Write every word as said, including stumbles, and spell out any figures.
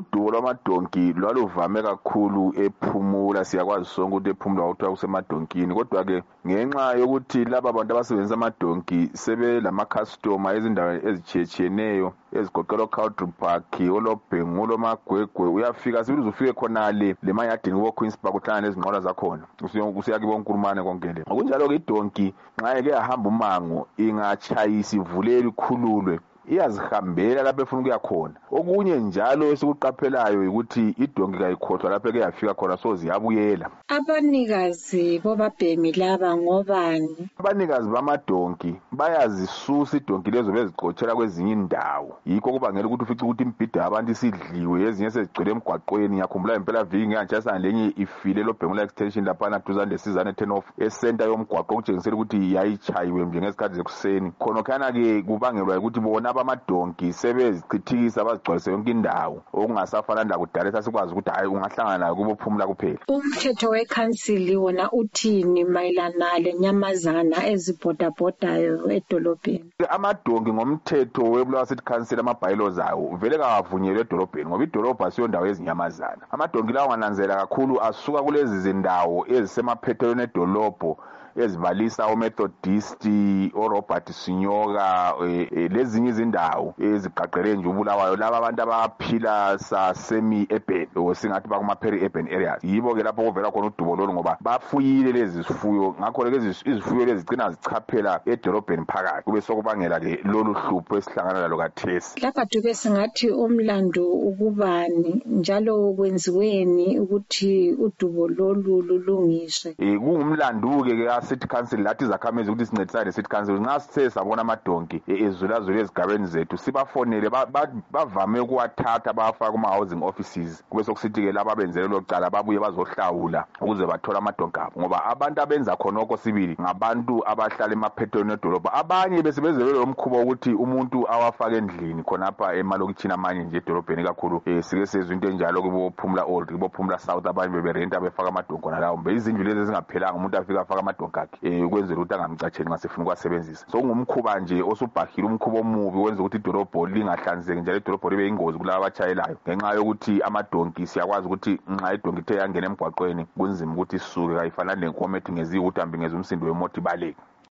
udubo lwamadonki lwaluvame kakhulu ephumula, siyakwazi sonke ukuthi ephumula ukuthiwa kusemadonkini, kodwa-ke ngenxa yokuthi laba bantu abasebenzisa amadonki sebelama-customer ezindaweni ezitshiyetshiyeneyo ezigoqela o-Country Park, olobhengu, olomagwegwe, uyafika sibili uzufike khonale lemayadini kubo-Queen's Park uhlangane nezinqola zakhona usiyake bonkulumane konke le. Ngokunjalo-ke idonki nxa eke yahamba umango ingatshayisa ivuleli ikhululwe iyazihambela lapho efuna ukuya khona. Okunye njalo esikuqaphelayo ukuthi idonki kayikhohlwa lapho eke yafika khona so ziyabuyela. Abanikazi bobabhemi laba ngobani? Abanikazi bamadonki bayazisusa idonki lezo bezigcotshela kwezinye indawo. Yikho kubangela ukuthi ufice ukuthi imbhida yabantu isidliwe, ezinye sezigcwele emgwaqweni. Ngiyakhumbula impela viki ngiyanjasa lenye ifile loBhengula extension laphana duzane lesizane turn off esenta yomgwaqo okutshengisela ukuthi yayichayiwe njengesikhathi zekuseni. Khonokhana ke kubangelwa ukuthi bona abamadonki sebezichithikisa bazigcwalise yonke indawo okungasafana lakudala esasikwazi ukuthi hayi ungahlangana nayo kubophumula kuphela. Umthetho wekhansili wona uthini mayelana lenyamazana ezibhodabhodayo edolobheni? Amadonki ngomthetho weBulawayo City Council ama-bylaws awo vele kawavunyelwe edolobheni ngoba idolobha siyo ndawo yezinyamazana. Amadonki lawo ngananzela kakhulu asuka kulezi zindawo ezisemaphethelweni edolobho ezibalisa oMethodist, oRobert Sinyoka, lezinye izindawo ezigqagqele nje uBulawayo, laba abantu abaphila sa semi urban o singathi bakuma peri urban areas. Yibo ke lapho kuvela khona udubo lolu ngoba bafuyile lezi zifuyo, ngakho lezi izifuyo lezi zigcina zichaphela edolobheni phakathi, kube sokubangela ke lolu hlupho esihlangana lalo kathesi. Lapha duke singathi umlando ukubani njalo kwenziweni ukuthi udubo lolu lulungiswe. Eh kungumlando ke ke City Council lathi zakhamezi ukuthi sincedisane City Council nxa sithe sabona amadonki ezulazula ezigabeni zethu sibafonele bavame ukuwathatha bafaka kuma housing offices, kube sokusithi ke laba benzele locala babuye bazohlawula ukuze bathola amadonki abo, ngoba abantu abenza khonoko sibili ngabantu abahlala emaphethelweni edolobha. Abanye besebenzele lo mkhubo ukuthi umuntu awafake endlini khonapha emalokitshini amanye nje edolobheni kakhulu. Eh sike sezwe into enjalo kubophumula old, kubophumula south, abanye beberenta befaka amadonki khona lawo. Mbe izindlu lezi zingaphelanga umuntu afika afaka amadonki eh ukwenzela ukuthi angamcatsheli nxa sefuna ukwasebenzisa. So ngumkhuba nje osubhahile, umkhuba omubi wenza ukuthi idolobho lingahlanzeki njalo idolobho libe ingozi kulabo abatshayelayo ngenxa yokuthi amadonki siyakwazi ukuthi nxa idonki ithe yangena emgwaqweni kunzima ukuthi isuke, kayifanani lenkomo ethi ngezi ukuthi ambi ngeza umsindo wemoto ibaleke.